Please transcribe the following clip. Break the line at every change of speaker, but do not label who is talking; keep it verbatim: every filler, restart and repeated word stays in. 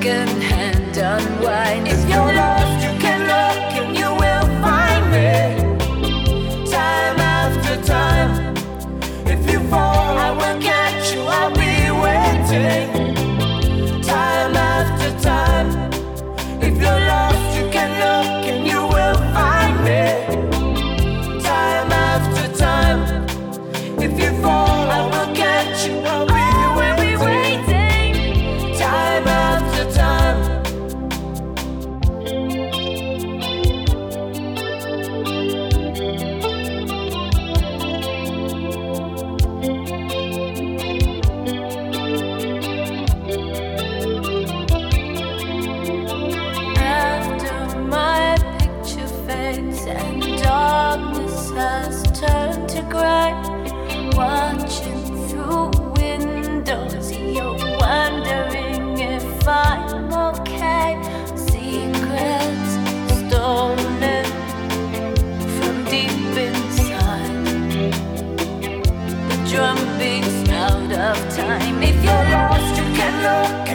second-hand unwind. If you're lost, you can look and you will find me. Time after time. If you fall, I will catch you. I'll be waiting. Time after time. If you're lost, you can look and you will find me. Time after time. If you fall, I will catch you. I'll be waiting. Time after time. After my picture fades and darkness has turned to gray, watching through windows, you're wondering if I'm okay. Secrets stolen from deep inside. The drum beats out of time. If you're lost, you can look